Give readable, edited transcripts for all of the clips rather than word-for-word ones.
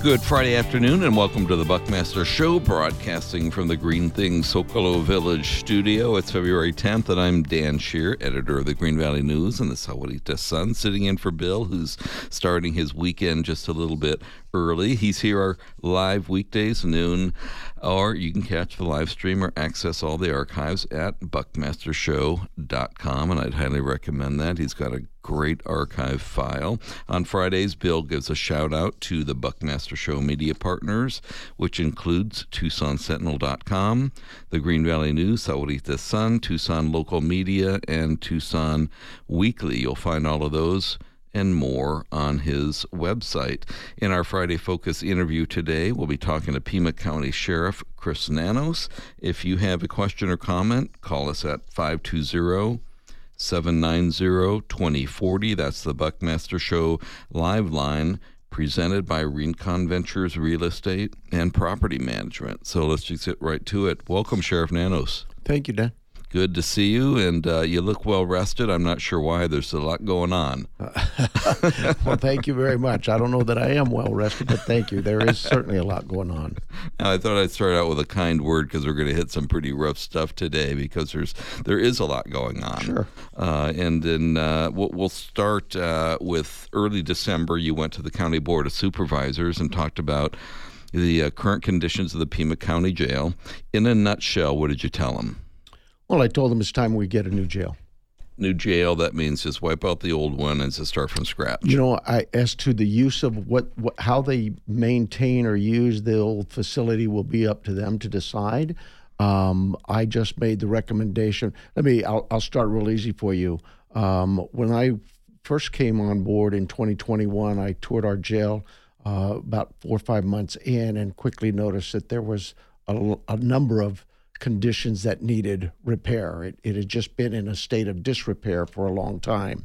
Good Friday afternoon, and welcome to the Buckmaster Show, broadcasting from the Green Thing Socolo Village studio. It's February 10th, and I'm Dan Shear, editor of the Green Valley News and the Sahuarita Sun, sitting in for Bill, who's starting his weekend just a little bit early. He's here live weekdays, noon, or you can catch the live stream or access all the archives at buckmastershow.com, and I'd highly recommend that. He's got a great archive file. On Fridays, Bill gives a shout out to the Buckmaster Show media partners, which includes TucsonSentinel.com, the Green Valley News, Sahuarita Sun, Tucson Local Media, and Tucson Weekly. You'll find all of those and more on his website. In our Friday Focus interview today, we'll be talking to Pima County Sheriff Chris Nanos. If you have a question or comment, call us at 520-790-2040. That's the Buckmaster Show live line, presented by Rincon Ventures Real Estate and Property Management. So let's just get right to it. Welcome, Sheriff Nanos. Thank you, Dan. Good to see you, and you look well rested. I'm not sure why. There's a lot going on. Well, thank you very much. I don't know that I am well rested, but thank you. There is certainly a lot going on. Now, I thought I'd start out with a kind word because we're going to hit some pretty rough stuff today because there is a lot going on. Sure. And then we'll start with early December. You went to the County Board of Supervisors and talked about the current conditions of the Pima County Jail. In a nutshell, what did you tell them? Well, I told them it's time we get a new jail. New jail, that means just wipe out the old one and just start from scratch. You know, as to the use of how they maintain or use the old facility will be up to them to decide. I just made the recommendation. I'll start real easy for you. When I first came on board in 2021, I toured our jail about 4 or 5 months in and quickly noticed that there was a number of conditions that needed repair. It had just been in a state of disrepair for a long time.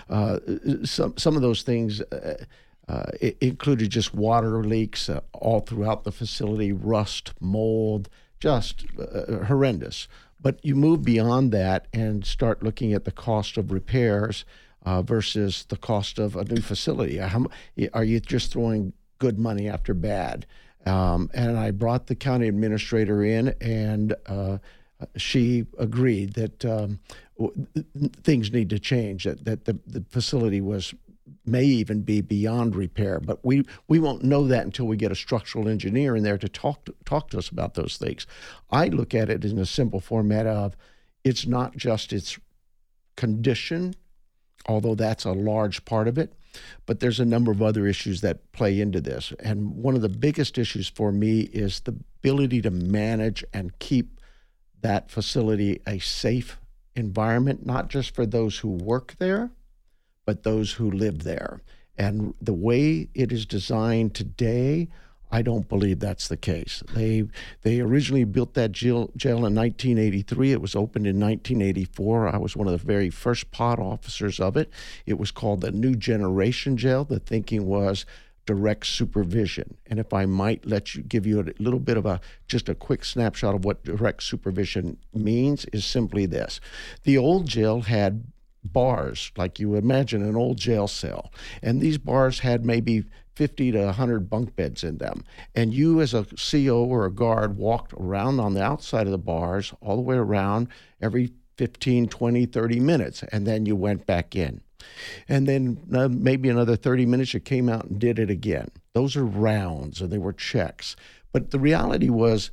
Some of those things it included just water leaks all throughout the facility, rust, mold, just horrendous. But you move beyond that and start looking at the cost of repairs versus the cost of a new facility. Are you just throwing good money after bad? And I brought the county administrator in, and she agreed that things need to change, that the facility may even be beyond repair. But we won't know that until we get a structural engineer in there to talk to us about those things. I look at it in a simple format of it's not just its condition, although that's a large part of it, but there's a number of other issues that play into this. And one of the biggest issues for me is the ability to manage and keep that facility a safe environment, not just for those who work there, but those who live there. And the way it is designed today, I don't believe that's the case. They originally built that jail in 1983. It was opened in 1984. I was one of the very first pod officers of it. It was called the New Generation Jail. The thinking was direct supervision. And if I might give you a little bit of just a quick snapshot of what direct supervision means, is simply this. The old jail had bars, like you imagine an old jail cell. And these bars had maybe 50 to 100 bunk beds in them. And you as a CO or a guard walked around on the outside of the bars all the way around every 15, 20, 30 minutes, and then you went back in. And then maybe another 30 minutes, you came out and did it again. Those are rounds, and they were checks. But the reality was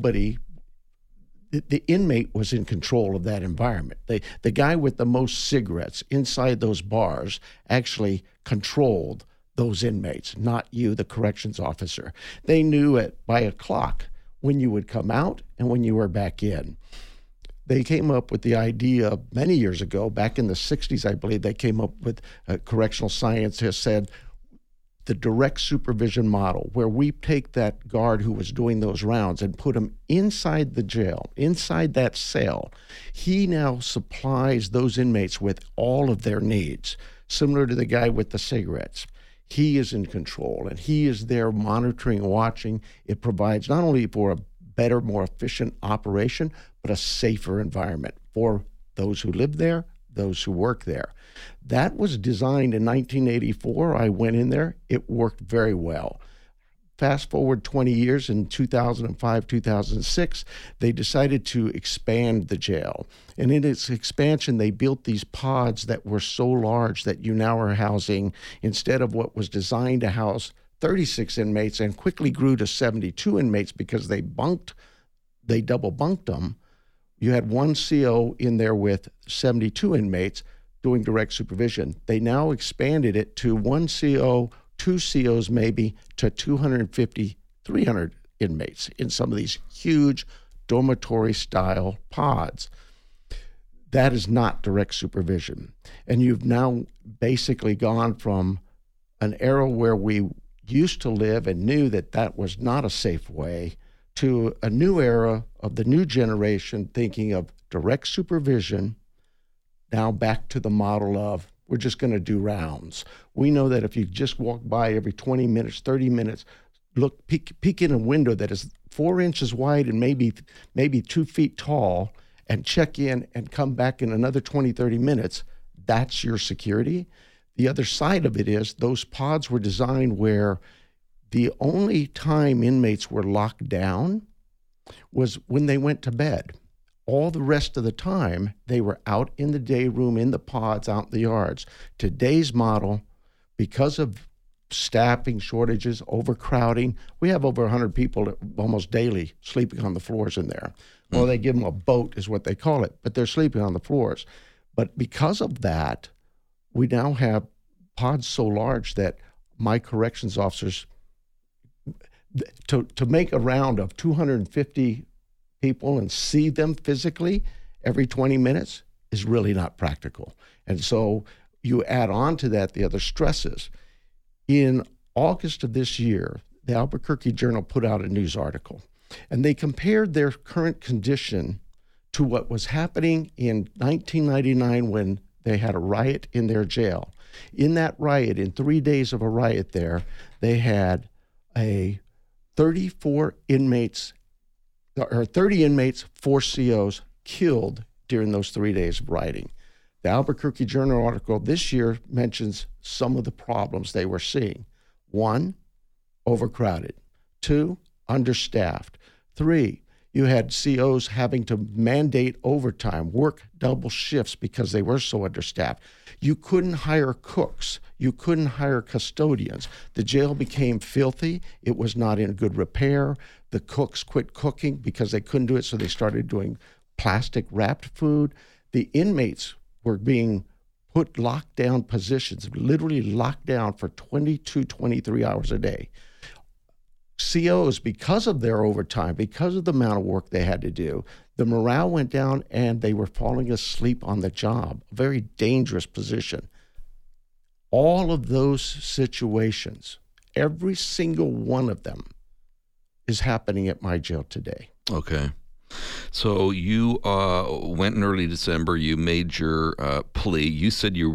the inmate was in control of that environment. The guy with the most cigarettes inside those bars actually controlled those inmates, not you, the corrections officer. They knew by a clock when you would come out and when you were back in. They came up with the idea many years ago, back in the 60s, I believe, they came up with correctional science has said the direct supervision model, where we take that guard who was doing those rounds and put him inside the jail, inside that cell. He now supplies those inmates with all of their needs, similar to the guy with the cigarettes. He is in control, and he is there monitoring, watching. It provides not only for a better, more efficient operation, but a safer environment for those who live there, those who work there. That was designed in 1984. I went in there. It worked very well. Fast forward 20 years, in 2005, 2006, they decided to expand the jail. And in its expansion, they built these pods that were so large that you now are housing, instead of what was designed to house 36 inmates and quickly grew to 72 inmates because they double bunked them. You had one CO in there with 72 inmates doing direct supervision. They now expanded it to one CO, two COs maybe, to 250, 300 inmates in some of these huge dormitory-style pods. That is not direct supervision. And you've now basically gone from an era where we used to live and knew that that was not a safe way to a new era of the new generation thinking of direct supervision, now back to the model of we're just going to do rounds. We know that if you just walk by every 20 minutes, 30 minutes, look, peek in a window that is 4 inches wide and maybe 2 feet tall, and check in and come back in another 20, 30 minutes, that's your security. The other side of it is those pods were designed where the only time inmates were locked down was when they went to bed. All the rest of the time, they were out in the day room, in the pods, out in the yards. Today's model, because of staffing shortages, overcrowding, we have over 100 people almost daily sleeping on the floors in there. Well, they give them a boat is what they call it, but they're sleeping on the floors. But because of that, we now have pods so large that my corrections officers, to make a round of 250 people and see them physically every 20 minutes is really not practical. And so you add on to that the other stresses. In August of this year, the Albuquerque Journal put out a news article, and they compared their current condition to what was happening in 1999 when they had a riot in their jail. In that riot, in 3 days of a riot there, they had 34 inmates, or 30 inmates, 4 COs killed during those 3 days of rioting. The Albuquerque Journal article this year mentions some of the problems they were seeing. 1, overcrowded. 2, understaffed. 3, you had COs having to mandate overtime, work double shifts because they were so understaffed. You couldn't hire cooks. You couldn't hire custodians. The jail became filthy. It was not in good repair. The cooks quit cooking because they couldn't do it, so they started doing plastic wrapped food. The inmates were being put locked down positions, literally locked down for 22, 23 hours a day. COs, because of their overtime, because of the amount of work they had to do, the morale went down and they were falling asleep on the job, a very dangerous position. All of those situations, every single one of them is happening at my jail today. Okay. So you went in early December, you made your plea. You said you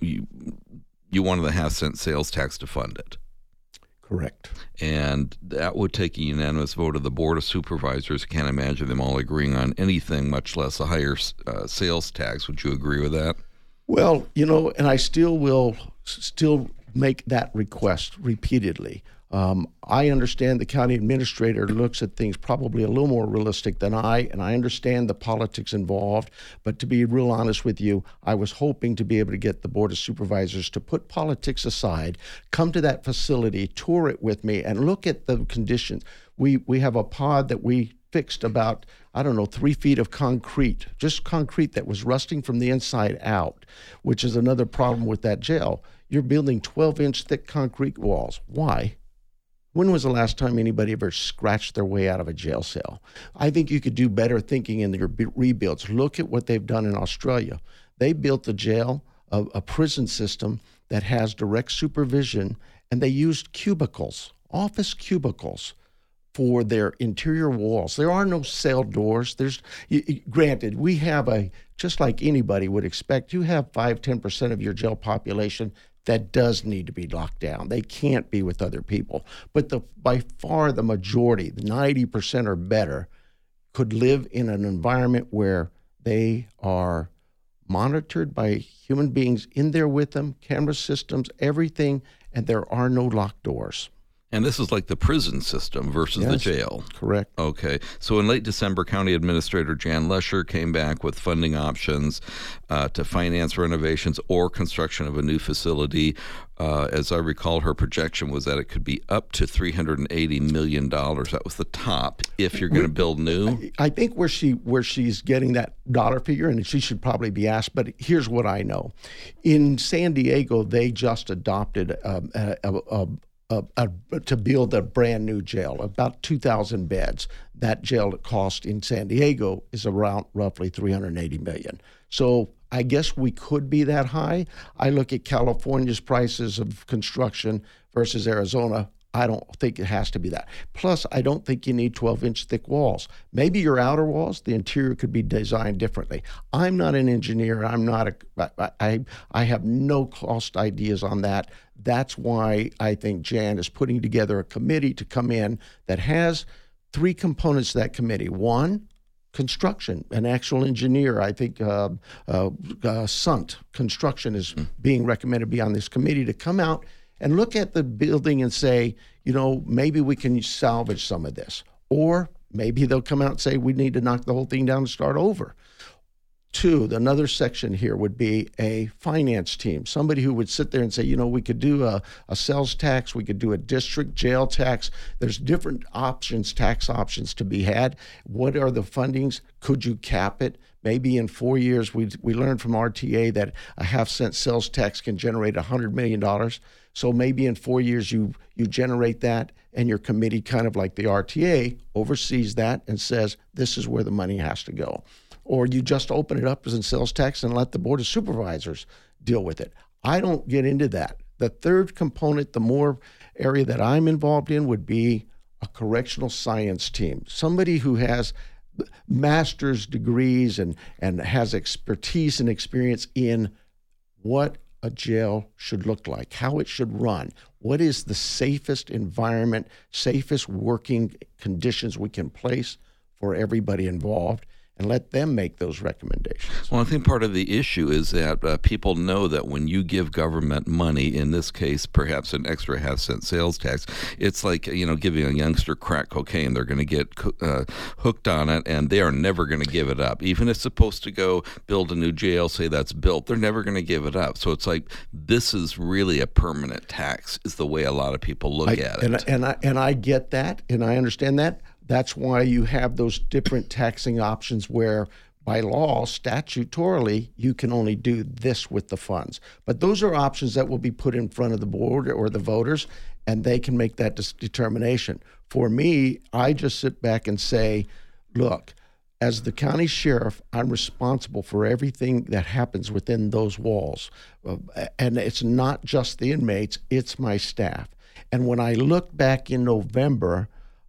wanted the half-cent sales tax to fund it. Correct. And that would take a unanimous vote of the Board of Supervisors. I can't imagine them all agreeing on anything, much less a higher sales tax. Would you agree with that? Well, and I still will make that request repeatedly. I understand the county administrator looks at things probably a little more realistic than and I understand the politics involved. But to be real honest with you, I was hoping to be able to get the Board of Supervisors to put politics aside, come to that facility, tour it with me, and look at the conditions. We have a pod that we fixed about, 3 feet of concrete, just concrete that was rusting from the inside out, which is another problem with that jail. You're building 12-inch thick concrete walls. Why? When was the last time anybody ever scratched their way out of a jail cell? I think you could do better thinking in your rebuilds. Look at what they've done in Australia. They built a jail, a prison system that has direct supervision, and they used cubicles, office cubicles, for their interior walls. There are no cell doors. Granted, we have just like anybody would expect, you have 5-10% of your jail population that does need to be locked down. They can't be with other people. But by far the majority, 90% or better, could live in an environment where they are monitored by human beings in there with them, camera systems, everything, and there are no locked doors. And this is like the prison system versus the jail. Correct. Okay. So in late December, County Administrator Jan Lesher came back with funding options to finance renovations or construction of a new facility. As I recall, her projection was that it could be up to $380 million. That was the top if you're going to build new. I think where she's getting that dollar figure, and she should probably be asked, but here's what I know. In San Diego, they just adopted to build a brand new jail, about 2,000 beds. That jail that cost in San Diego is around roughly $380 million. So I guess we could be that high. I look at California's prices of construction versus Arizona. I don't think it has to be that. Plus, I don't think you need 12-inch thick walls. Maybe your outer walls, the interior could be designed differently. I'm not an engineer. I have no cost ideas on that. That's why I think Jan is putting together a committee to come in that has three components to that committee. One, construction, an actual engineer. I think Sunt Construction is being recommended to be on this committee to come out and look at the building and say, maybe we can salvage some of this. Or maybe they'll come out and say, we need to knock the whole thing down and start over. Two, another section here would be a finance team, somebody who would sit there and say, we could do a sales tax, we could do a district jail tax. There's different options, tax options to be had. What are the fundings? Could you cap it? Maybe in 4 years, we learned from RTA that a half-cent sales tax can generate $100 million. So maybe in 4 years you generate that, and your committee, kind of like the RTA, oversees that and says, this is where the money has to go. Or you just open it up as a sales tax and let the Board of Supervisors deal with it. I don't get into that. The third component, the more area that I'm involved in, would be a correctional science team, somebody who has master's degrees and has expertise and experience in what a jail should look like, how it should run, what is the safest environment, safest working conditions we can place for everybody involved, and let them make those recommendations. Well, I think part of the issue is that people know that when you give government money, in this case, perhaps an extra half-cent sales tax, it's like, giving a youngster crack cocaine. They're going to get hooked on it, and they are never going to give it up. Even if it's supposed to go build a new jail, say that's built, they're never going to give it up. So it's like, this is really a permanent tax, is the way a lot of people look at it. And I get that, and I understand that. That's why you have those different taxing options where, by law, statutorily, you can only do this with the funds. But those are options that will be put in front of the board or the voters, and they can make that determination. For me, I just sit back and say, look, as the county sheriff, I'm responsible for everything that happens within those walls. And it's not just the inmates, it's my staff. And when I look back in November,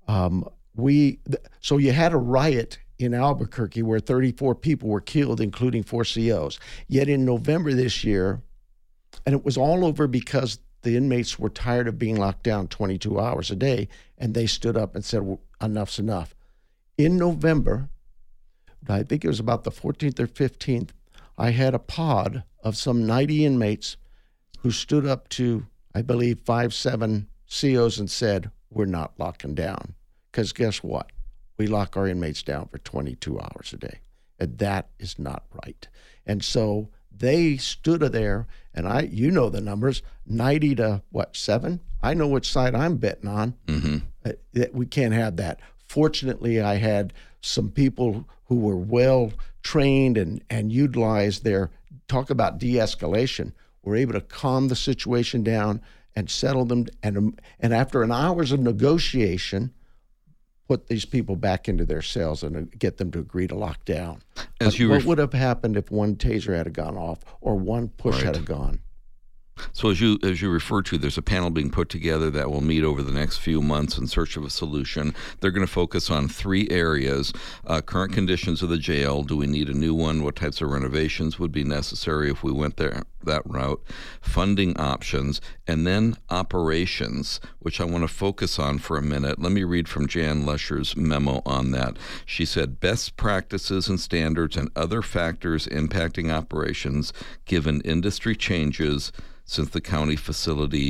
so you had a riot in Albuquerque where 34 people were killed, including 4 COs. Yet in November this year, and it was all over because the inmates were tired of being locked down 22 hours a day, and they stood up and said, well, enough's enough. In November, I think it was about the 14th or 15th, I had a pod of some 90 inmates who stood up to, I believe, 5-7 COs and said, we're not locking down. Because guess what? We lock our inmates down for 22 hours a day. And that is not right. And so they stood there, and the numbers, 90 to 7? I know which side I'm betting on. Mm-hmm. We can't have that. Fortunately, I had some people who were well trained and utilized their, talk about de-escalation, were able to calm the situation down and settle them. And after an hours of negotiation, put these people back into their cells and get them to agree to lock down. What would have happened if one taser had gone off or one push had gone? So as you refer to, there's a panel being put together that will meet over the next few months in search of a solution. They're going to focus on 3 areas: current conditions of the jail. Do we need a new one? What types of renovations would be necessary if we went that route? Funding options, and then operations, which I want to focus on for a minute. Let me read from Jan Lesher's memo on that. She said, best practices and standards and other factors impacting operations given industry changes since the county facility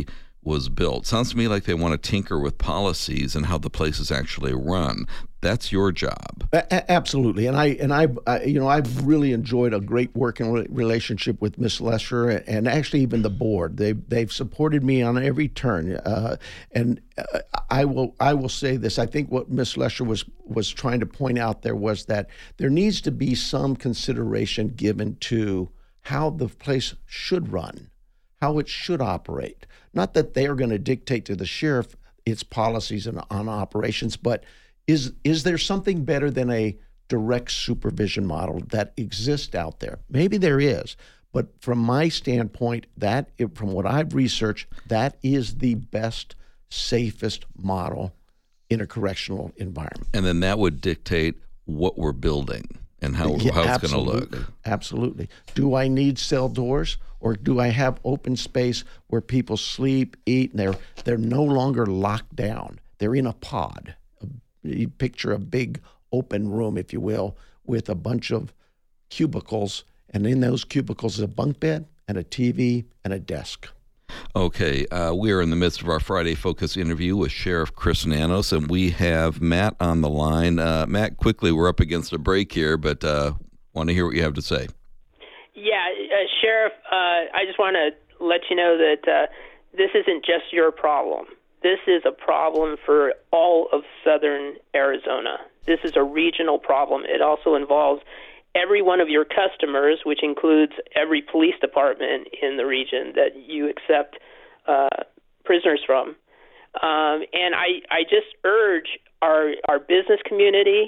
was built. Sounds to me like they want to tinker with policies and how the place is actually run. That's your job. Absolutely, and I've really enjoyed a great working relationship with Ms. Lesher and actually even the board. They've supported me on every turn, and I will say this. I think what Ms. Lesher was trying to point out there was that there needs to be some consideration given to how the place should run, how it should operate. Not that they are going to dictate to the sheriff its policies on operations, but is there something better than a direct supervision model that exists out there? Maybe there is, but from my standpoint, from what I've researched, that is the best, safest model in a correctional environment. And then that would dictate what we're building and how it's going to look. Absolutely. Do I need cell doors, or do I have open space where people sleep, eat, and they're no longer locked down? They're in a pod. You picture a big open room, if you will, with a bunch of cubicles, and in those cubicles is a bunk bed and a TV and a desk. Okay, we are in the midst of our Friday Focus interview with Sheriff Chris Nanos, and we have Matt on the line. Matt, quickly, we're up against a break here, but want to hear what you have to say. Yeah, Sheriff, I just want to let you know that this isn't just your problem. This is a problem for all of southern Arizona. This is a regional problem. It also involves every one of your customers, which includes every police department in the region that you accept prisoners from. And I just urge our business community,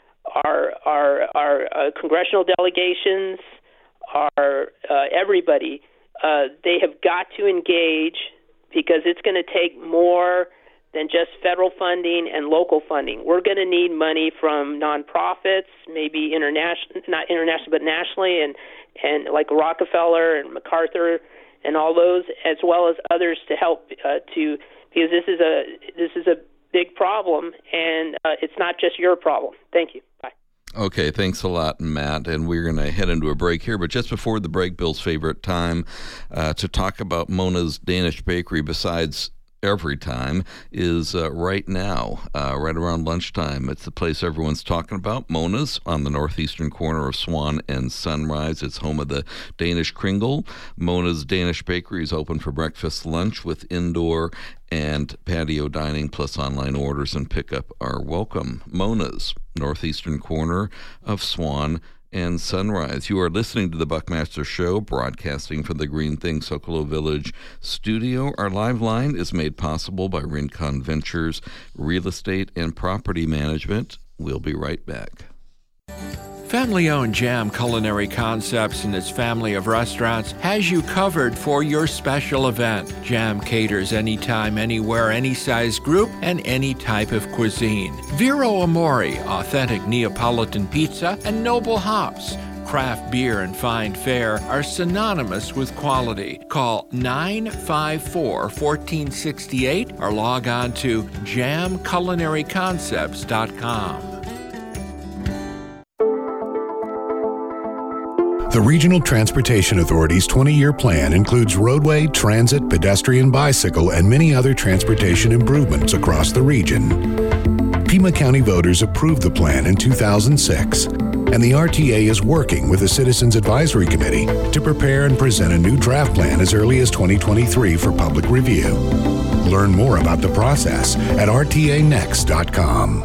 our congressional delegations, our everybody, they have got to engage, because it's going to take more than just federal funding and local funding. We're going to need money from nonprofits, maybe not international, but nationally, and like Rockefeller and MacArthur and all those, as well as others to help because this is a big problem, and it's not just your problem. Thank you. Bye. Okay, thanks a lot, Matt. And we're going to head into a break here. But just before the break, Bill's favorite time to talk about Mona's Danish Bakery, besides every time, is right now, right around lunchtime. It's the place everyone's talking about. Mona's on the northeastern corner of Swan and Sunrise. It's home of the Danish Kringle. Mona's Danish Bakery is open for breakfast, lunch with indoor and patio dining, plus online orders and pickup are welcome. Mona's, northeastern corner of Swan and Sunrise. You are listening to the Buckmaster Show, broadcasting from the Green Thing Socolow Village studio. Our live line is made possible by Rincon Ventures Real Estate and Property Management. We'll be right back. Family-owned Jam Culinary Concepts and its family of restaurants has you covered for your special event. Jam caters anytime, anywhere, any size group, and any type of cuisine. Vero Amore, authentic Neapolitan pizza, and Noble Hops. Craft beer and fine fare are synonymous with quality. Call 954-1468 or log on to jamculinaryconcepts.com. The Regional Transportation Authority's 20-year plan includes roadway, transit, pedestrian, bicycle, and many other transportation improvements across the region. Pima County voters approved the plan in 2006, and the RTA is working with the Citizens Advisory Committee to prepare and present a new draft plan as early as 2023 for public review. Learn more about the process at rtanext.com.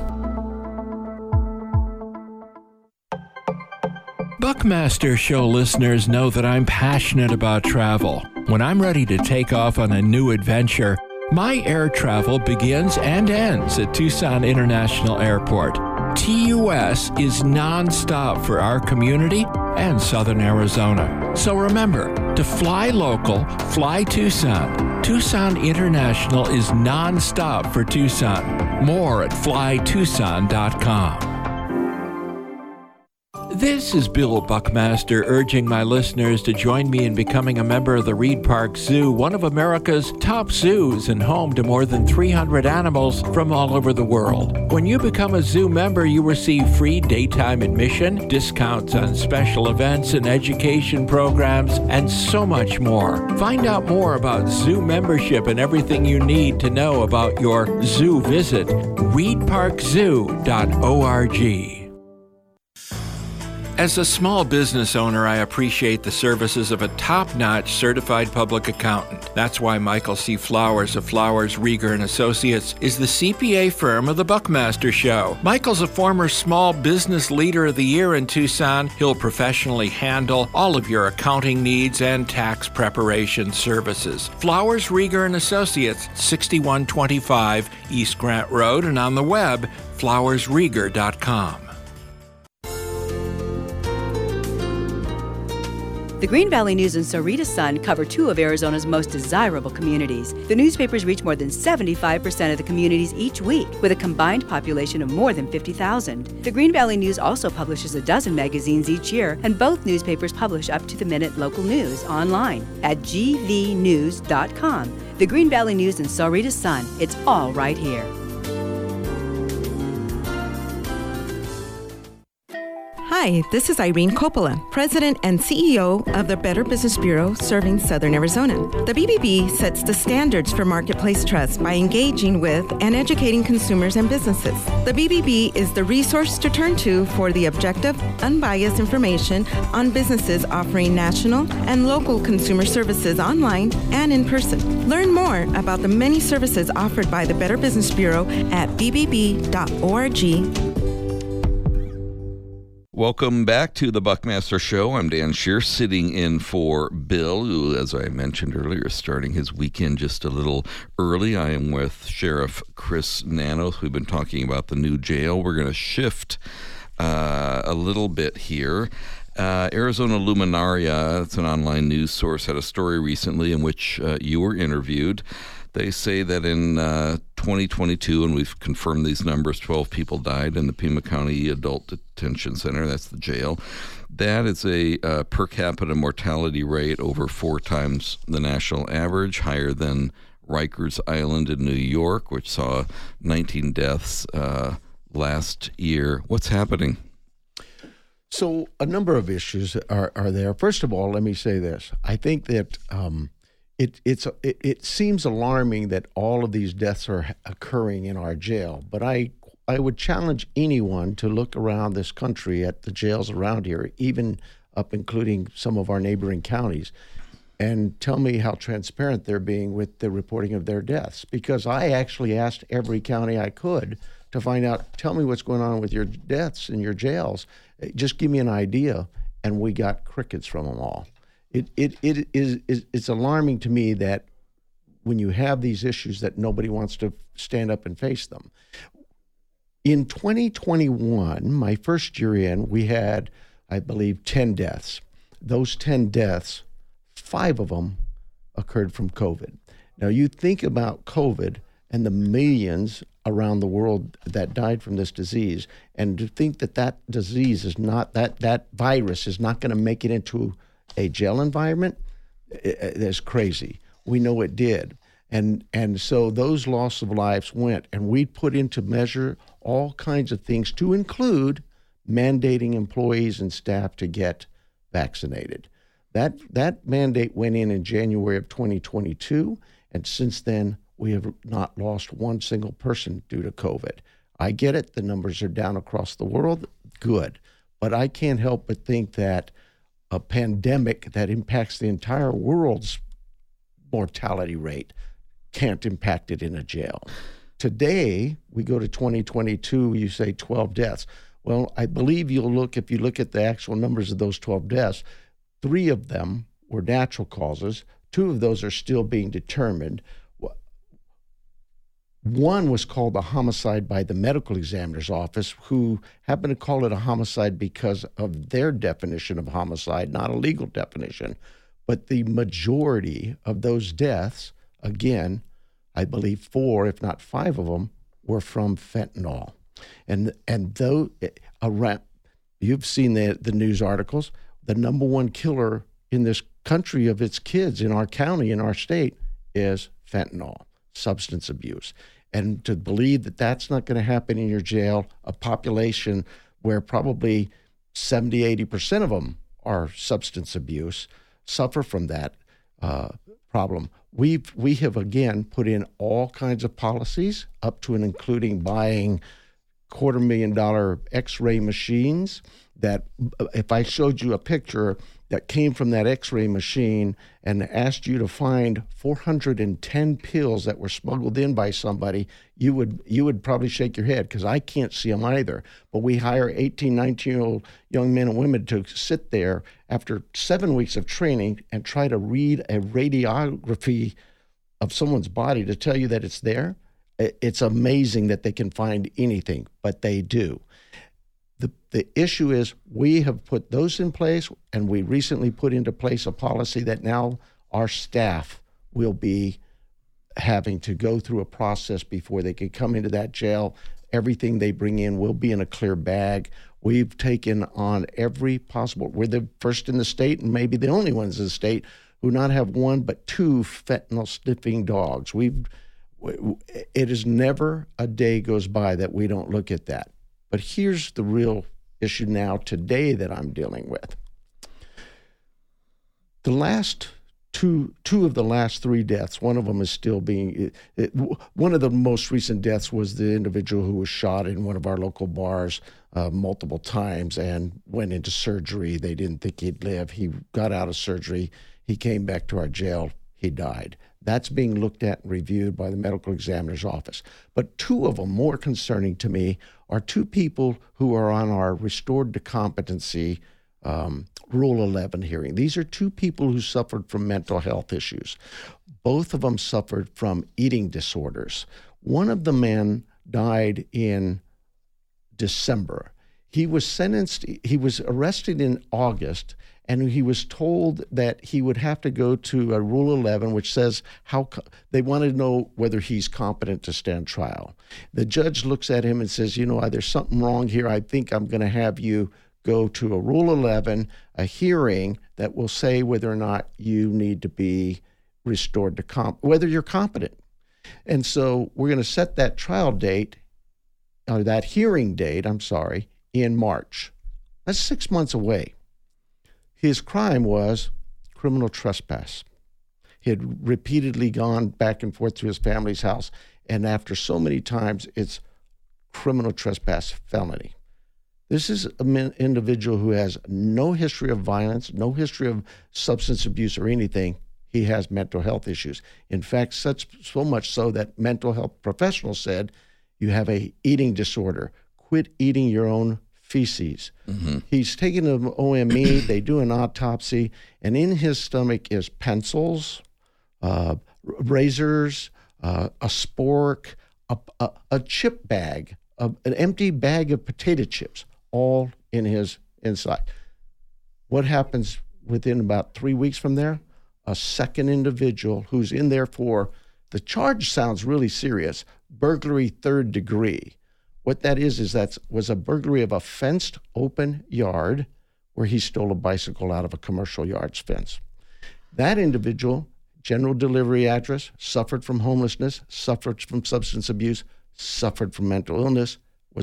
Buckmaster Show listeners know that I'm passionate about travel. When I'm ready to take off on a new adventure, my air travel begins and ends at Tucson International Airport. TUS is nonstop for our community and Southern Arizona. So remember, to fly local, fly Tucson. Tucson International is nonstop for Tucson. More at flytucson.com. This is Bill Buckmaster urging my listeners to join me in becoming a member of the Reed Park Zoo, one of America's top zoos and home to more than 300 animals from all over the world. When you become a zoo member, you receive free daytime admission, discounts on special events and education programs, and so much more. Find out more about zoo membership and everything you need to know about your zoo visit. reedparkzoo.org. As a small business owner, I appreciate the services of a top-notch certified public accountant. That's why Michael C. Flowers of Flowers, Rieger & Associates is the CPA firm of The Buckmaster Show. Michael's a former Small Business Leader of the Year in Tucson. He'll professionally handle all of your accounting needs and tax preparation services. Flowers, Rieger & Associates, 6125 East Grant Road, and on the web, flowersrieger.com. The Green Valley News and Sahuarita Sun cover two of Arizona's most desirable communities. The newspapers reach more than 75% of the communities each week, with a combined population of more than 50,000. The Green Valley News also publishes a dozen magazines each year, and both newspapers publish up-to-the-minute local news online at gvnews.com. The Green Valley News and Sahuarita Sun, it's all right here. Hi, this is Irene Coppola, President and CEO of the Better Business Bureau serving Southern Arizona. The BBB sets the standards for marketplace trust by engaging with and educating consumers and businesses. The BBB is the resource to turn to for the objective, unbiased information on businesses offering national and local consumer services online and in person. Learn more about the many services offered by the Better Business Bureau at bbb.org. Welcome back to the Buckmaster Show. I'm Dan Shear, sitting in for Bill, who, as I mentioned earlier, is starting his weekend just a little early. I am with Sheriff Chris Nanos. We've been talking about the new jail. We're going to shift a little bit here. Arizona Luminaria, it's an online news source, had a story recently in which you were interviewed. They say that in 2022, and we've confirmed these numbers, 12 people died in the Pima County Adult Detention Center. That's the jail. That is a per capita mortality rate over 4 times the national average, higher than Rikers Island in New York, which saw 19 deaths last year. What's happening? So a number of issues are there. First of all, let me say this. I think that it seems alarming that all of these deaths are occurring in our jail, but I would challenge anyone to look around this country at the jails around here, even up including some of our neighboring counties, and tell me how transparent they're being with the reporting of their deaths. Because I actually asked every county I could to find out, tell me what's going on with your deaths in your jails. Just give me an idea, and we got crickets from them all. It's alarming to me that when you have these issues that nobody wants to stand up and face them. In 2021, my first year in, we had, I believe, 10 deaths. Those 10 deaths, 5 of them occurred from COVID. Now, you think about COVID and the millions around the world that died from this disease, and to think that that disease is not, that virus is not going to make it into a jail environment, that's crazy. We know it did. And so those loss of lives went, and we put into measure all kinds of things to include mandating employees and staff to get vaccinated. That mandate went in January of 2022, and since then we have not lost one single person due to COVID. I get it, the numbers are down across the world, good. But I can't help but think that a pandemic that impacts the entire world's mortality rate can't impact it in a jail. Today, we go to 2022, you say 12 deaths. Well, I believe if you look at the actual numbers of those 12 deaths, 3 of them were natural causes. 2 of those are still being determined. One was called a homicide by the medical examiner's office, who happened to call it a homicide because of their definition of homicide, not a legal definition. But the majority of those deaths, again, I believe 4, if not 5 of them, were from fentanyl. And though around You've seen the news articles. The number one killer in this country of its kids, in our county, in our state, is fentanyl, substance abuse. And to believe that that's not going to happen in your jail, a population where probably 70, 80% of them are substance abuse, suffer from that problem. We have, again, put in all kinds of policies, up to and including buying $250,000 X-ray machines that, if I showed you a picture that came from that X-ray machine and asked you to find 410 pills that were smuggled in by somebody, you would probably shake your head, because I can't see them either. But we hire 18, 19-year-old young men and women to sit there after 7 weeks of training and try to read a radiography of someone's body to tell you that it's there. It's amazing that they can find anything, but they do. The issue is, we have put those in place, and we recently put into place a policy that now our staff will be having to go through a process before they can come into that jail. Everything they bring in will be in a clear bag. We've taken on every possible. We're the first in the state, and maybe the only ones in the state, who not have one but 2 fentanyl sniffing dogs. It is never a day goes by that we don't look at that. But here's the real issue now today that I'm dealing with. The last two of the last 3 deaths, one of them is still being, one of the most recent deaths was the individual who was shot in one of our local bars multiple times and went into surgery. They didn't think he'd live. He got out of surgery. He came back to our jail. He died. That's being looked at and reviewed by the medical examiner's office. But 2 of them, more concerning to me, are 2 people who are on our restored to competency Rule 11 hearing. These are 2 people who suffered from mental health issues. Both of them suffered from eating disorders. One of the men died in December. He was arrested in August, and he was told that he would have to go to a Rule 11, which says they wanted to know whether he's competent to stand trial. The judge looks at him and says, there's something wrong here. I think I'm going to have you go to a Rule 11, a hearing that will say whether or not you need to be restored to whether you're competent. And so we're going to set that trial date, or that hearing date, in March. That's 6 months away. His crime was criminal trespass. He had repeatedly gone back and forth to his family's house, and after so many times, it's criminal trespass felony. This is an individual who has no history of violence, no history of substance abuse or anything. He has mental health issues. In fact, so much so that mental health professionals said, you have an eating disorder. Quit eating your own feces. Mm-hmm. He's taken an OME, they do an autopsy, and in his stomach is pencils, razors, a spork, a chip bag, an empty bag of potato chips, all in his inside. What happens within about 3 weeks from there? A second individual who's in there for, the charge sounds really serious, burglary 3rd degree. What that is that was a burglary of a fenced open yard where he stole a bicycle out of a commercial yard's fence. That individual, general delivery address, suffered from homelessness, suffered from substance abuse, suffered from mental illness,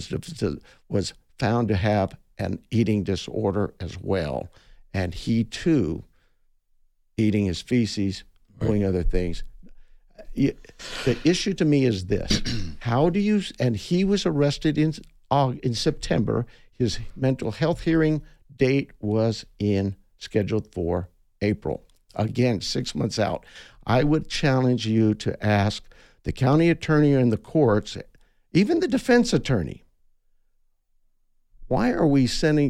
was found to have an eating disorder as well. And he too, eating his feces, doing other things. The issue to me is this: how do you? And he was arrested in September. His mental health hearing date was scheduled for April. Again, 6 months out. I would challenge you to ask the county attorney and the courts, even the defense attorney, why are we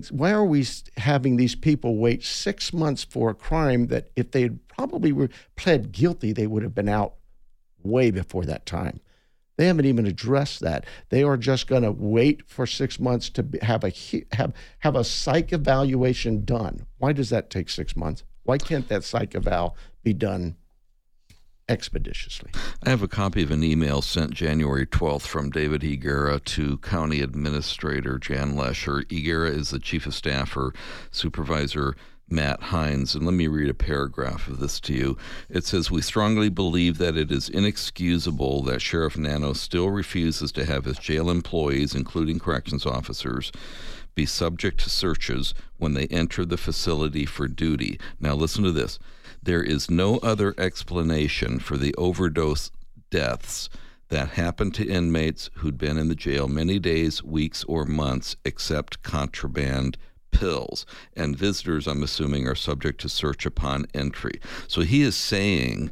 having these people wait 6 months for a crime that if they had probably pled guilty, they would have been out way before that time? They haven't even addressed that. They are just going to wait for 6 months to have a psych evaluation done. Why does that take 6 months? Why can't that psych eval be done expeditiously. I have a copy of an email sent January 12th from David Higuera to County Administrator Jan Lesher. Higuera is the Chief of Staff for Supervisor Matt Hines, and let me read a paragraph of this to you. It says, "We strongly believe that it is inexcusable that Sheriff Nanos still refuses to have his jail employees, including corrections officers, be subject to searches when they enter the facility for duty." Now listen to this. "There is no other explanation for the overdose deaths that happened to inmates who'd been in the jail many days, weeks, or months except contraband pills. And visitors, I'm assuming, are subject to search upon entry." So he is saying,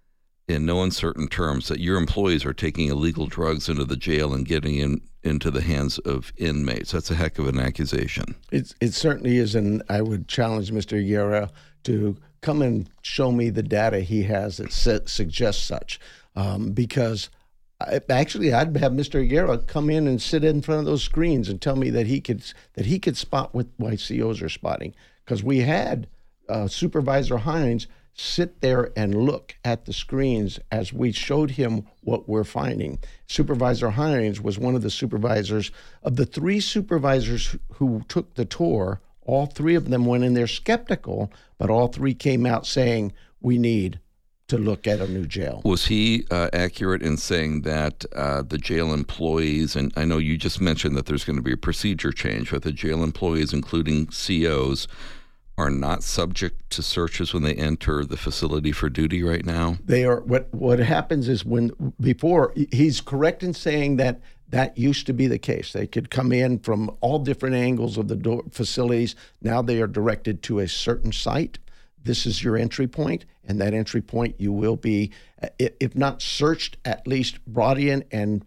in no uncertain terms, that your employees are taking illegal drugs into the jail and getting into the hands of inmates. That's a heck of an accusation. It certainly is, and I would challenge Mr. Higuera to come and show me the data he has that suggests such, because I'd have Mr. Higuera come in and sit in front of those screens and tell me that he could spot what YCOs are spotting, because we had Supervisor Hines sit there and look at the screens as we showed him what we're finding. Supervisor Hines was one of the supervisors. Of the 3 supervisors who took the tour, all 3 of them went in there skeptical, but all 3 came out saying, we need to look at a new jail. Was he accurate in saying that the jail employees, and I know you just mentioned that there's going to be a procedure change, but the jail employees, including COs, are not subject to searches when they enter the facility for duty right now? They are. What happens is before, he's correct in saying that used to be the case. They could come in from all different angles of the facilities. Now they are directed to a certain site. This is your entry point, and that entry point you will be, if not searched, at least brought in. And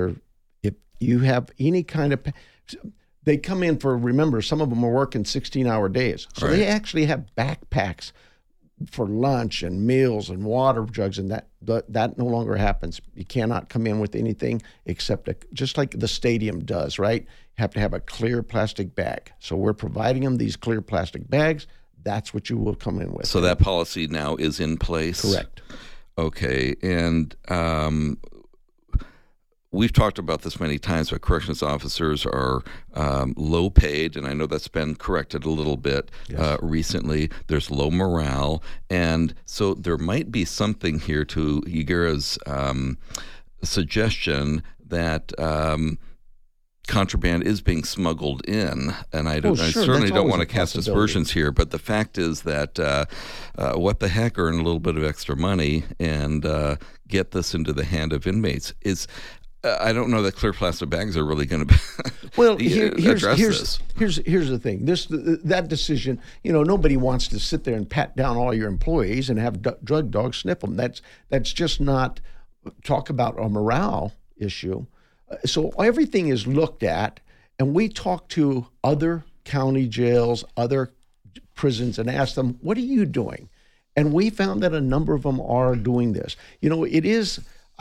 if you have any kind of, they come in for, remember, some of them are working 16-hour days. So They actually have backpacks for lunch and meals and water jugs, and that no longer happens. You cannot come in with anything except just like the stadium does, right? You have to have a clear plastic bag. So we're providing them these clear plastic bags. That's what you will come in with. So that policy now is in place? Correct. Okay. And we've talked about this many times, but corrections officers are low paid, and I know that's been corrected a little bit recently. There's low morale. And so there might be something here to Higuera's suggestion that contraband is being smuggled in, and I certainly don't want to cast aspersions here, but the fact is that what the heck, earn a little bit of extra money and get this into the hand of inmates is. I don't know that clear plastic bags are really going to address this. Here's the thing. That decision, nobody wants to sit there and pat down all your employees and have drug dogs sniff them. That's just not talk about a morale issue. So everything is looked at, and we talk to other county jails, other prisons, and ask them, what are you doing? And we found that a number of them are doing this. It is,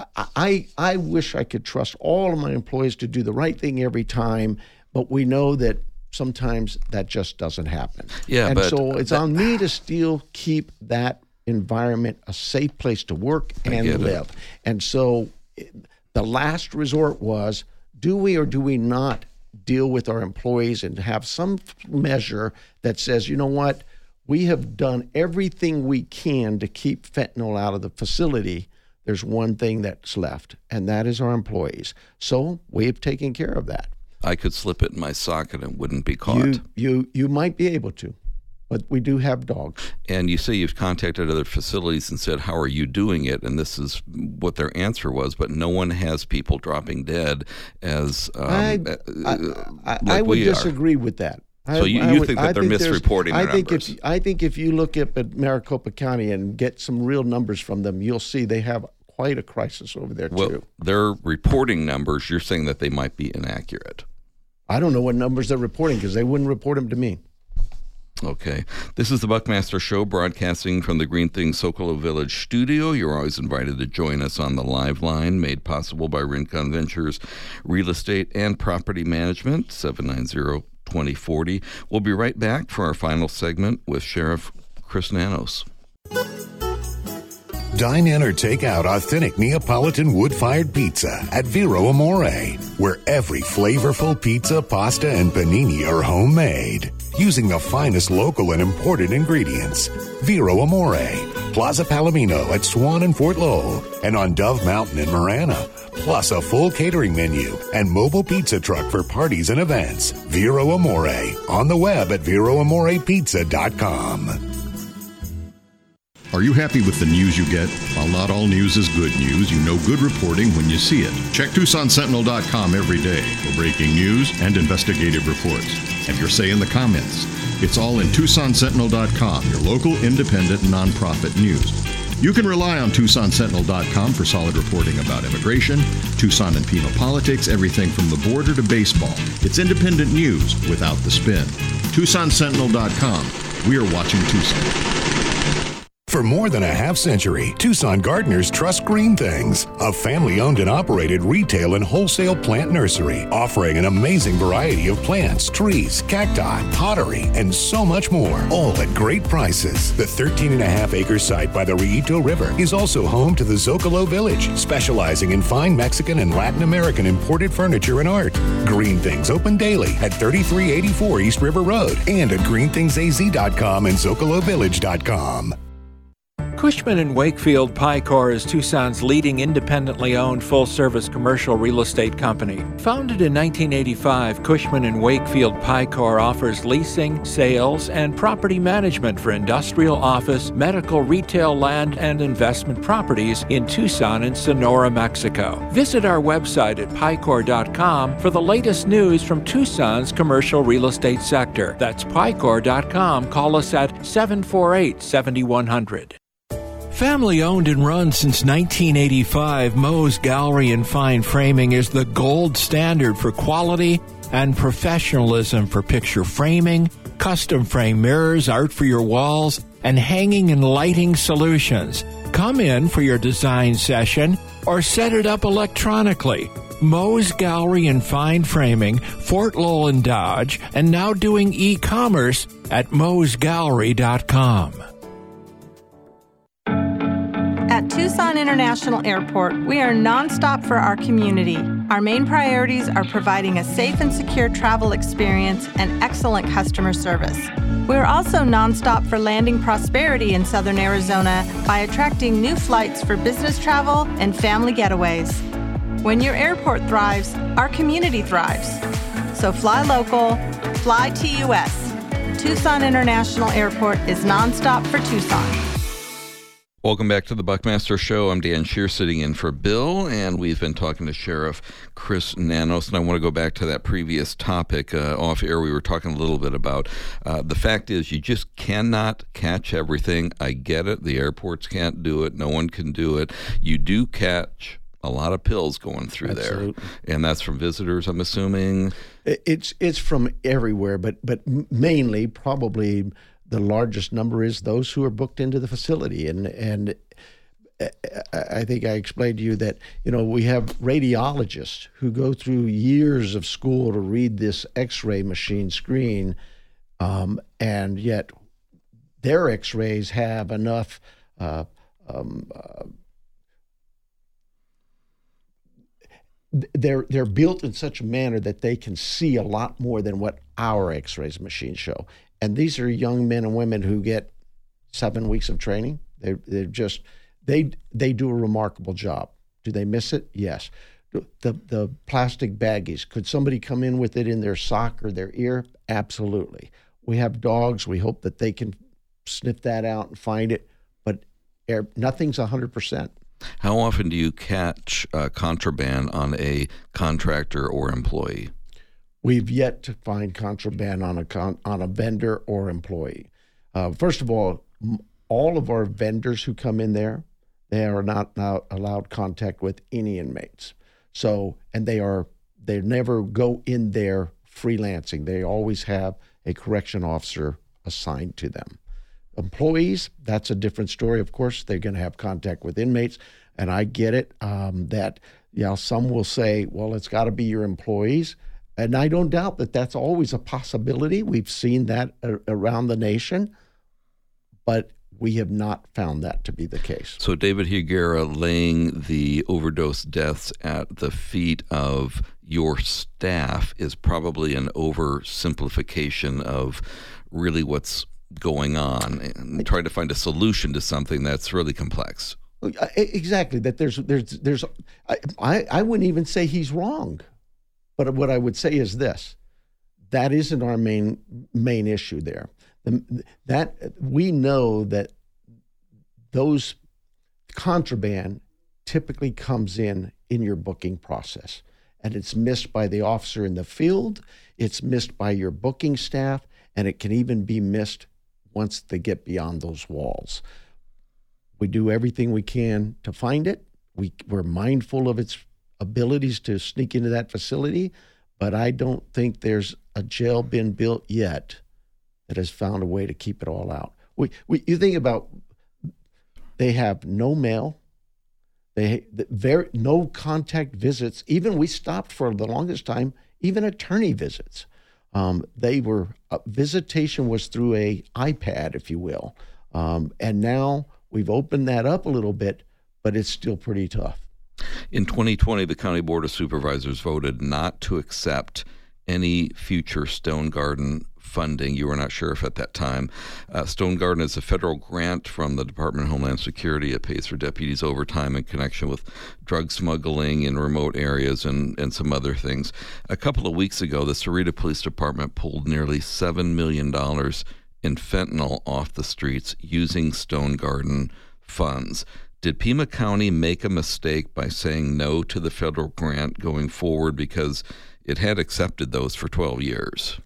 I wish I could trust all of my employees to do the right thing every time, but we know that sometimes that just doesn't happen. Yeah, so it's on me to still keep that environment a safe place to work and live. And so the last resort was, do we or do we not deal with our employees and have some measure that says, you know what, we have done everything we can to keep fentanyl out of the facility. There's one thing that's left, and that is our employees. So we've taken care of that. I could slip it in my socket and wouldn't be caught. You might be able to, but we do have dogs. And you say you've contacted other facilities and said, how are you doing it? And this is what their answer was, but no one has people dropping dead as I would disagree with that. So you think that they're misreporting their numbers? I think if you look up at Maricopa County and get some real numbers from them, you'll see they have quite a crisis over there, too. Their reporting numbers, you're saying that they might be inaccurate. I don't know what numbers they're reporting because they wouldn't report them to me. Okay. This is the Buckmaster Show, broadcasting from the Green Thing Socolo Village studio. You're always invited to join us on the live line, made possible by Rincon Ventures Real Estate and Property Management, 790-2040. We'll be right back for our final segment with Sheriff Chris Nanos. Dine in or take out authentic Neapolitan wood-fired pizza at Vero Amore, where every flavorful pizza, pasta, and panini are homemade, using the finest local and imported ingredients. Vero Amore, Plaza Palomino at Swan and Fort Lowell, and on Dove Mountain in Marana, plus a full catering menu and mobile pizza truck for parties and events. Vero Amore, on the web at VeroAmorePizza.com. Are you happy with the news you get? While not all news is good news, you know good reporting when you see it. Check TucsonSentinel.com every day for breaking news and investigative reports. Have your say in the comments. It's all in TucsonSentinel.com, your local independent nonprofit news. You can rely on TucsonSentinel.com for solid reporting about immigration, Tucson and Pima politics, everything from the border to baseball. It's independent news without the spin. TucsonSentinel.com. We are watching Tucson. For more than a half century, Tucson gardeners trust Green Things, a family-owned and operated retail and wholesale plant nursery, offering an amazing variety of plants, trees, cacti, pottery, and so much more, all at great prices. The 13.5-acre site by the Riito River is also home to the Zocalo Village, specializing in fine Mexican and Latin American imported furniture and art. Green Things open daily at 3384 East River Road and at greenthingsaz.com and zocalovillage.com. Cushman & Wakefield Picor is Tucson's leading independently owned full-service commercial real estate company. Founded in 1985, Cushman & Wakefield Picor offers leasing, sales, and property management for industrial, office, medical, retail, land, and investment properties in Tucson and Sonora, Mexico. Visit our website at picor.com for the latest news from Tucson's commercial real estate sector. That's picor.com. Call us at 748-7100. Family owned and run since 1985, Moe's Gallery and Fine Framing is the gold standard for quality and professionalism for picture framing, custom frame mirrors, art for your walls, and hanging and lighting solutions. Come in for your design session or set it up electronically. Moe's Gallery and Fine Framing, Fort Lowell and Dodge, and now doing e-commerce at moesgallery.com. At Tucson International Airport, we are nonstop for our community. Our main priorities are providing a safe and secure travel experience and excellent customer service. We are also nonstop for landing prosperity in Southern Arizona by attracting new flights for business travel and family getaways. When your airport thrives, our community thrives. So fly local, fly TUS. Tucson International Airport is nonstop for Tucson. Welcome back to the Buckmaster Show. I'm Dan Scheer sitting in for Bill, and we've been talking to Sheriff Chris Nanos, and I want to go back to that previous topic. Off air, we were talking a little bit about the fact is you just cannot catch everything. I get it. The airports can't do it. No one can do it. You do catch a lot of pills going through Absolutely. there, and that's from visitors, I'm assuming. It's from everywhere, but mainly probably the largest number is those who are booked into the facility. And I think I explained to you that, we have radiologists who go through years of school to read this X-ray machine screen, and yet their X-rays have enough they're built in such a manner that they can see a lot more than what our X-rays machines show. And these are young men and women who get 7 weeks of training. They do a remarkable job. Do they miss it? Yes. The plastic baggies, could somebody come in with it in their sock or their ear? Absolutely. We have dogs. We hope that they can sniff that out and find it, but nothing's 100%. How often do you catch contraband on a contractor or employee? We've yet to find contraband on a vendor or employee. First of all of our vendors who come in there, they are not now allowed contact with any inmates. So, and they never go in there freelancing. They always have a correction officer assigned to them. Employees, that's a different story. Of course, they're going to have contact with inmates, and I get it that some will say, well, it's got to be your employees. And I don't doubt that that's always a possibility. We've seen that around the nation. But we have not found that to be the case. So David Higuera laying the overdose deaths at the feet of your staff is probably an oversimplification of really what's going on, and trying to find a solution to something that's really complex. Exactly. That there's I wouldn't even say he's wrong, but what I would say is this: that isn't our main issue there. That we know that those contraband typically comes in your booking process, and it's missed by the officer in the field, it's missed by your booking staff, and it can even be missed once they get beyond those walls. We do everything we can to find it. We're mindful of its abilities to sneak into that facility, but I don't think there's a jail been built yet that has found a way to keep it all out. You think about, they have no mail, no contact visits. Even we stopped for the longest time, even attorney visits. Visitation was through a iPad, if you will, and now we've opened that up a little bit, but it's still pretty tough. In 2020, the County Board of Supervisors voted not to accept any future Stone Garden funding. You were not sheriff at that time. Stone Garden is a federal grant from the Department of Homeland Security. It pays for deputies' overtime in connection with drug smuggling in remote areas and some other things. A couple of weeks ago, the Sahuarita Police Department pulled nearly $7 million in fentanyl off the streets using Stone Garden funds. Did Pima County make a mistake by saying no to the federal grant going forward, because it had accepted those for 12 years?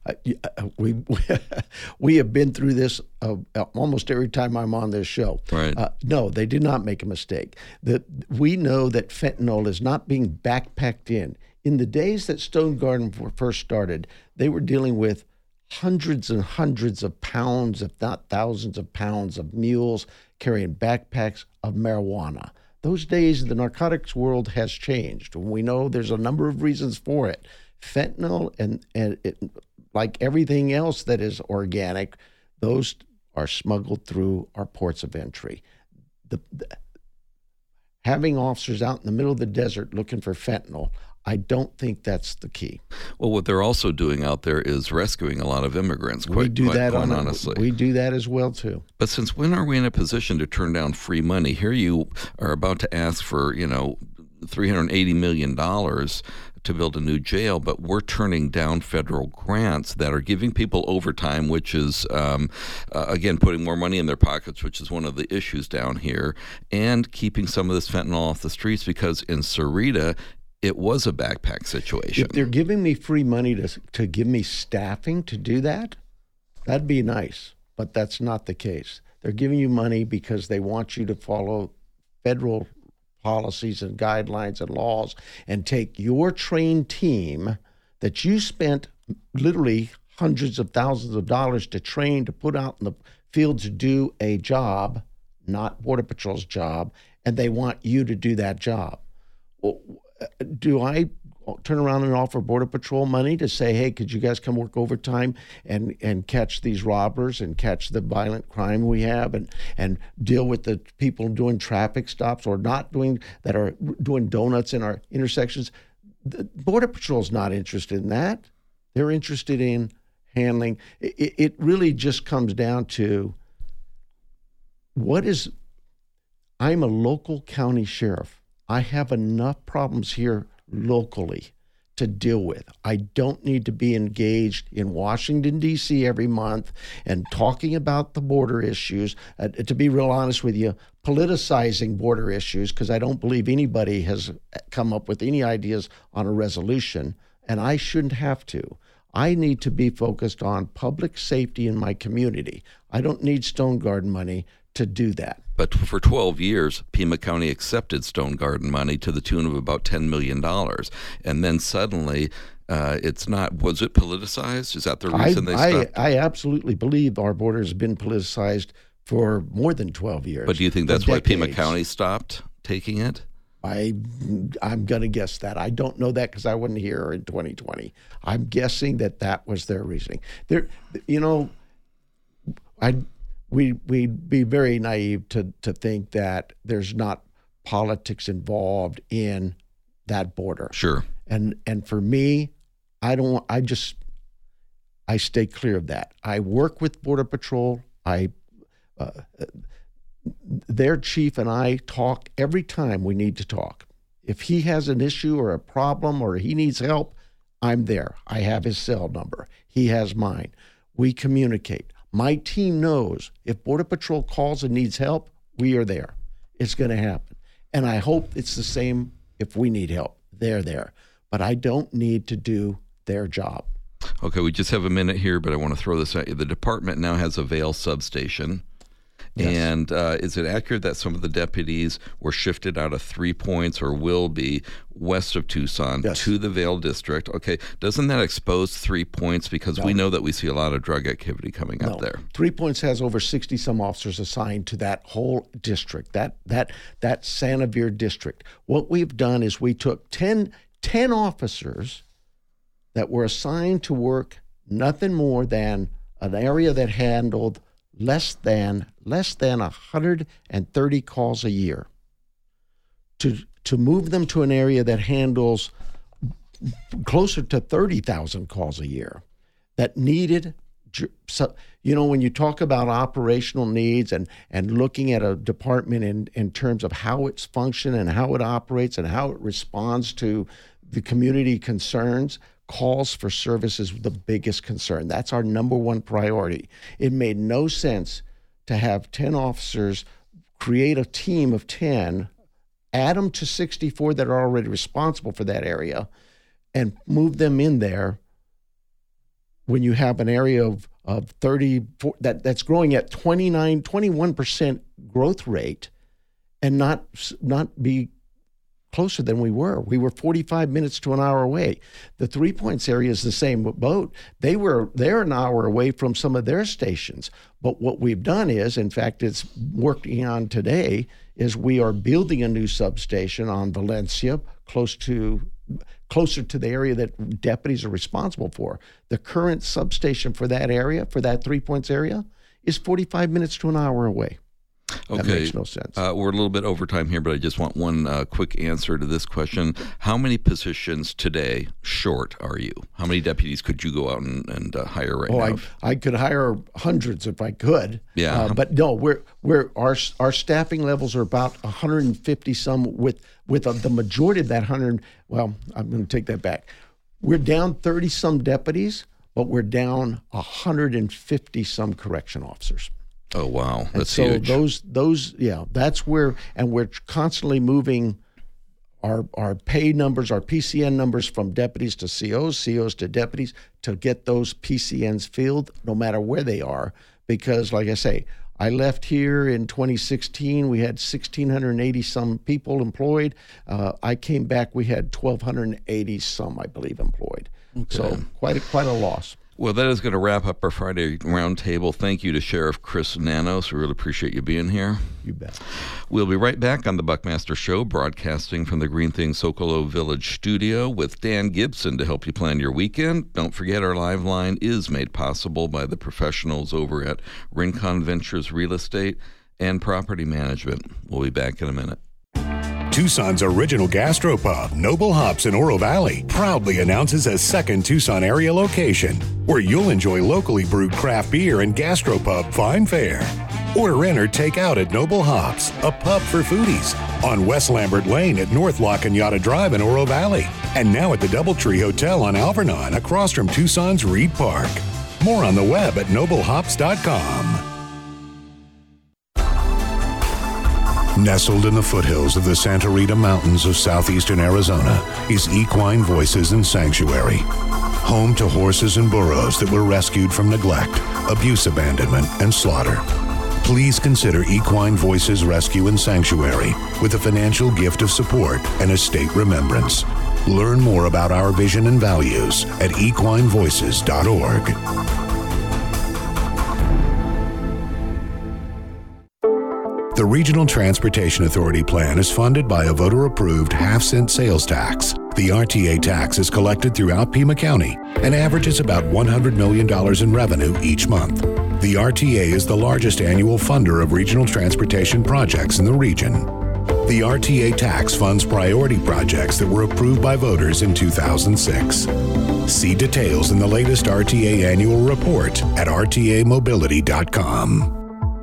We have been through this almost every time I'm on this show. Right. No, they did not make a mistake. We know that fentanyl is not being backpacked in. In the days that Stone Garden first started, they were dealing with hundreds and hundreds of pounds, if not thousands of pounds of mules carrying backpacks of marijuana. Those days, the narcotics world has changed. We know there's a number of reasons for it. Fentanyl and it, like everything else that is organic, those are smuggled through our ports of entry. Having officers out in the middle of the desert looking for fentanyl, I don't think that's the key. Well, what they're also doing out there is rescuing a lot of immigrants, quite honestly. We do that as well, too. But since when are we in a position to turn down free money? Here you are about to ask for, $380 million to build a new jail, but we're turning down federal grants that are giving people overtime, which is, again, putting more money in their pockets, which is one of the issues down here, and keeping some of this fentanyl off the streets, because in Sahuarita, it was a backpack situation. If they're giving me free money to give me staffing to do that, that'd be nice, but that's not the case. They're giving you money because they want you to follow federal policies and guidelines and laws and take your trained team that you spent literally hundreds of thousands of dollars to train, to put out in the field to do a job, not Border Patrol's job, and they want you to do that job. Well, do I turn around and offer Border Patrol money to say, hey, could you guys come work overtime and catch these robbers and catch the violent crime we have and deal with the people doing traffic stops or not doing, that are doing donuts in our intersections? The Border Patrol's not interested in that. They're interested in handling. It really just comes down to I'm a local county sheriff. I have enough problems here locally to deal with. I don't need to be engaged in Washington, D.C. every month and talking about the border issues. To be real honest with you, politicizing border issues, because I don't believe anybody has come up with any ideas on a resolution, and I shouldn't have to. I need to be focused on public safety in my community. I don't need Stone Garden money to do that. But for 12 years, Pima County accepted Stone Garden money to the tune of about $10 million. And then suddenly, it's not. Was it politicized? Is that the reason they stopped? I absolutely believe our border has been politicized for more than 12 years. But do you think that's why Pima County stopped taking it? I'm going to guess that. I don't know that because I wasn't here in 2020. I'm guessing that was their reasoning. we'd be very naive to think that there's not politics involved in that border. Sure. And for me, I stay clear of that. I work with Border Patrol. Their chief and I talk every time we need to talk. If he has an issue or a problem or he needs help, I'm there. I have his cell number. He has mine. We communicate. My team knows if Border Patrol calls and needs help, we are there. It's going to happen. And I hope it's the same if we need help. They're there. But I don't need to do their job. Okay, we just have a minute here, but I want to throw this at you. The department now has a Vail substation. Yes. And is it accurate that some of the deputies were shifted out of 3 Points or will be west of Tucson to the Vail district? Okay, doesn't that expose 3 Points? Because we know that we see a lot of drug activity coming up there. 3 Points has over 60-some officers assigned to that whole district, that Sanavir district. What we've done is we took 10 officers that were assigned to work nothing more than an area that handled less than 130 calls a year, to move them to an area that handles closer to 30,000 calls a year that needed. So, when you talk about operational needs and looking at a department in terms of how it's functioned and how it operates and how it responds to the community concerns, calls for service is the biggest concern. That's our number one priority. It made no sense to have 10 officers, create a team of 10, add them to 64 that are already responsible for that area, and move them in there when you have an area of 34 that's growing at 21% growth rate and not be closer than we were. We were 45 minutes to an hour away. The 3 Points area is the same boat. They're an hour away from some of their stations. But what we've done is, in fact, it's working on today, is we are building a new substation on Valencia, closer to the area that deputies are responsible for. The current substation for that area, for that 3 Points area, is 45 minutes to an hour away. Okay. That makes no sense. We're a little bit over time here, but I just want one quick answer to this question. How many positions today short are you? How many deputies could you go out and hire now? I could hire hundreds if I could. Yeah. But no, our staffing levels are about 150 some with the majority of that 100. Well, I'm going to take that back. We're down 30 some deputies, but we're down 150 some correction officers. Oh, wow. That's huge. So those, that's where, and we're constantly moving our pay numbers, our PCN numbers from deputies to COs, COs to deputies to get those PCNs filled no matter where they are. Because like I say, I left here in 2016, we had 1,680 some people employed. I came back, we had 1,280 some, I believe, employed. Okay. So quite a loss. Well, that is going to wrap up our Friday Roundtable. Thank you to Sheriff Chris Nanos. We really appreciate you being here. You bet. We'll be right back on the Buckmaster Show, broadcasting from the Green Thing Socolo Village studio with Dan Gibson to help you plan your weekend. Don't forget our live line is made possible by the professionals over at Rincon Ventures Real Estate and Property Management. We'll be back in a minute. Tucson's original gastropub, Noble Hops in Oro Valley, proudly announces a second Tucson area location where you'll enjoy locally brewed craft beer and gastropub fine fare. Order in or take out at Noble Hops, a pub for foodies, on West Lambert Lane at North La Cañada Drive in Oro Valley, and now at the Doubletree Hotel on Alvernon across from Tucson's Reed Park. More on the web at noblehops.com. Nestled in the foothills of the Santa Rita Mountains of southeastern Arizona is Equine Voices and Sanctuary, home to horses and burros that were rescued from neglect, abuse, abandonment, and slaughter. Please consider Equine Voices Rescue and Sanctuary with a financial gift of support and estate remembrance. Learn more about our vision and values at equinevoices.org. The Regional Transportation Authority plan is funded by a voter-approved half-cent sales tax. The RTA tax is collected throughout Pima County and averages about $100 million in revenue each month. The RTA is the largest annual funder of regional transportation projects in the region. The RTA tax funds priority projects that were approved by voters in 2006. See details in the latest RTA annual report at rtamobility.com.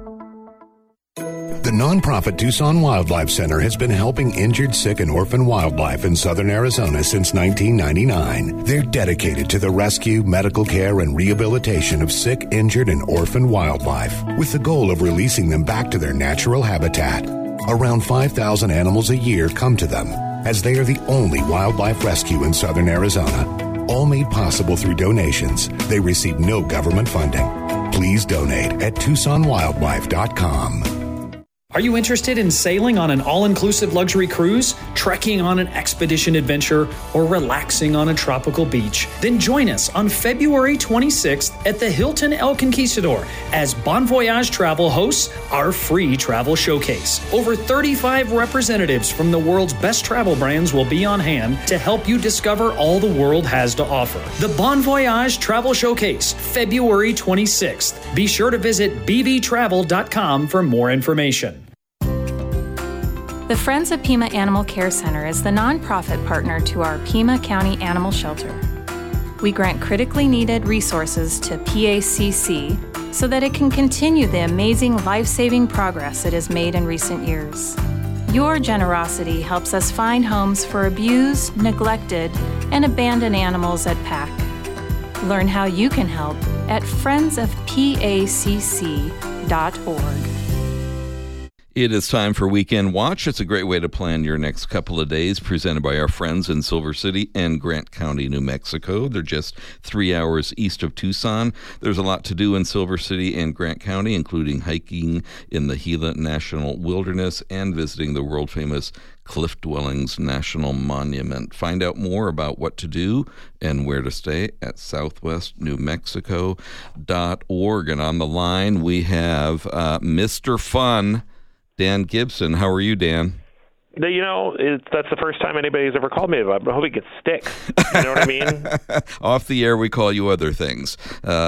The nonprofit Tucson Wildlife Center has been helping injured, sick, and orphan wildlife in southern Arizona since 1999. They're dedicated to the rescue, medical care, and rehabilitation of sick, injured, and orphan wildlife, with the goal of releasing them back to their natural habitat. Around 5,000 animals a year come to them, as they are the only wildlife rescue in southern Arizona. All made possible through donations. They receive no government funding. Please donate at TucsonWildlife.com. Are you interested in sailing on an all-inclusive luxury cruise, trekking on an expedition adventure, or relaxing on a tropical beach? Then join us on February 26th at the Hilton El Conquistador as Bon Voyage Travel hosts our free travel showcase. Over 35 representatives from the world's best travel brands will be on hand to help you discover all the world has to offer. The Bon Voyage Travel Showcase, February 26th. Be sure to visit bvtravel.com for more information. The Friends of Pima Animal Care Center is the nonprofit partner to our Pima County Animal Shelter. We grant critically needed resources to PACC so that it can continue the amazing life-saving progress it has made in recent years. Your generosity helps us find homes for abused, neglected, and abandoned animals at PAC. Learn how you can help at friendsofpacc.org. It is time for Weekend Watch. It's a great way to plan your next couple of days, presented by our friends in Silver City and Grant County, New Mexico. They're just 3 hours east of Tucson. There's a lot to do in Silver City and Grant County, including hiking in the Gila National Wilderness and visiting the world-famous Cliff Dwellings National Monument. Find out more about what to do and where to stay at southwestnewmexico.org. And on the line, we have Mr. Fun, Dan Gibson. How are you, Dan? You know, that's the first time anybody's ever called me about it, but I hope it gets sticks. You know what I mean? Off the air, we call you other things.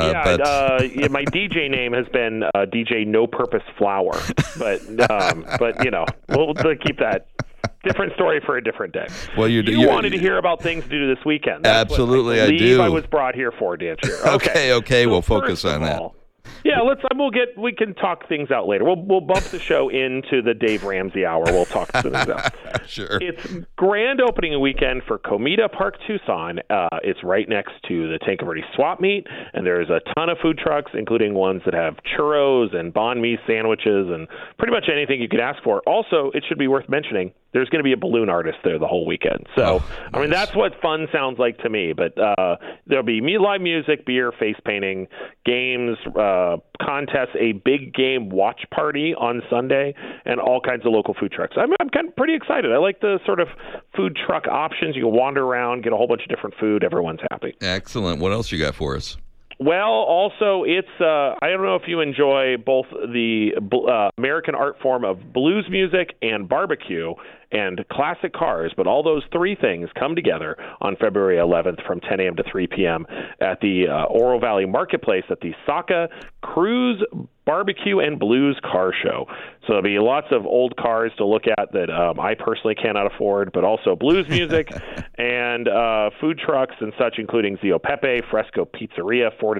Yeah, my DJ name has been DJ No Purpose Flower, but you know, we'll keep that. Different story for a different day. Well, you wanted to hear about things to do this weekend. That's absolutely, what I do. I was brought here for, Dan Shearer. Okay, so we'll focus on that. Yeah, we can talk things out later. We'll bump the show into the Dave Ramsey hour. We'll talk things out. Sure. It's grand opening weekend for Comida Park Tucson. It's right next to the Tanque Verde Swap Meet, and there's a ton of food trucks, including ones that have churros and banh mi sandwiches and pretty much anything you could ask for. Also, it should be worth mentioning, there's going to be a balloon artist there the whole weekend. So, nice. I mean, that's what fun sounds like to me. But there'll be live music, beer, face painting, games, contests, a big game watch party on Sunday, and all kinds of local food trucks. I'm kind of pretty excited. I like the sort of food truck options. You can wander around, get a whole bunch of different food. Everyone's happy. Excellent. What else you got for us? Well, also, it's I don't know if you enjoy both the American art form of blues music and barbecue and classic cars, but all those three things come together on February 11th from 10 a.m. to 3 p.m. at the Oro Valley Marketplace at the Saka Cruise Barbecue and Blues Car Show. So there'll be lots of old cars to look at that I personally cannot afford, but also blues music and food trucks and such, including Zio Pepe, Fresco Pizzeria, Fork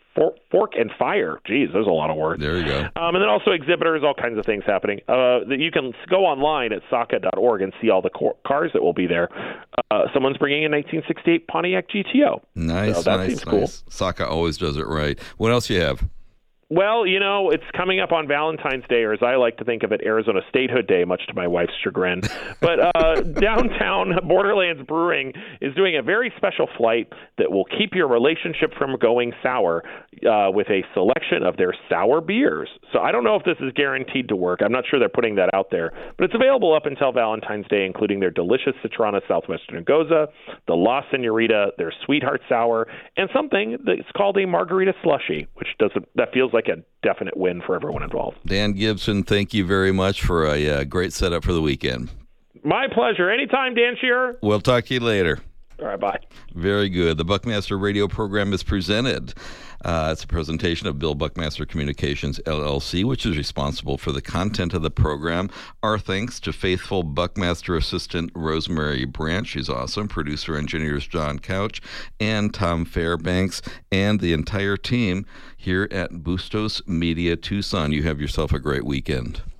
and Fire. Geez, there's a lot of words. There you go. And then also exhibitors, all kinds of things happening. You can go online at saka.org and see all the cars that will be there. Someone's bringing a 1968 Pontiac GTO. Nice, so that seems cool. Saka always does it right. What else you have? Well, you know, it's coming up on Valentine's Day, or as I like to think of it, Arizona Statehood Day, much to my wife's chagrin. But downtown Borderlands Brewing is doing a very special flight that will keep your relationship from going sour with a selection of their sour beers. So I don't know if this is guaranteed to work. I'm not sure they're putting that out there. But it's available up until Valentine's Day, including their delicious Citrana Southwestern Goza, the La Senorita, their Sweetheart Sour, and something that's called a Margarita Slushy, which that feels like a definite win for everyone involved. Dan Gibson, thank you very much for a great setup for the weekend. My pleasure. Anytime, Dan Shearer. We'll talk to you later. All right, bye. Very good. The Buckmaster Radio program is presented. It's a presentation of Bill Buckmaster Communications, LLC, which is responsible for the content of the program. Our thanks to faithful Buckmaster assistant Rosemary Branch. She's awesome. Producer engineers John Couch and Tom Fairbanks and the entire team here at Bustos Media Tucson. You have yourself a great weekend.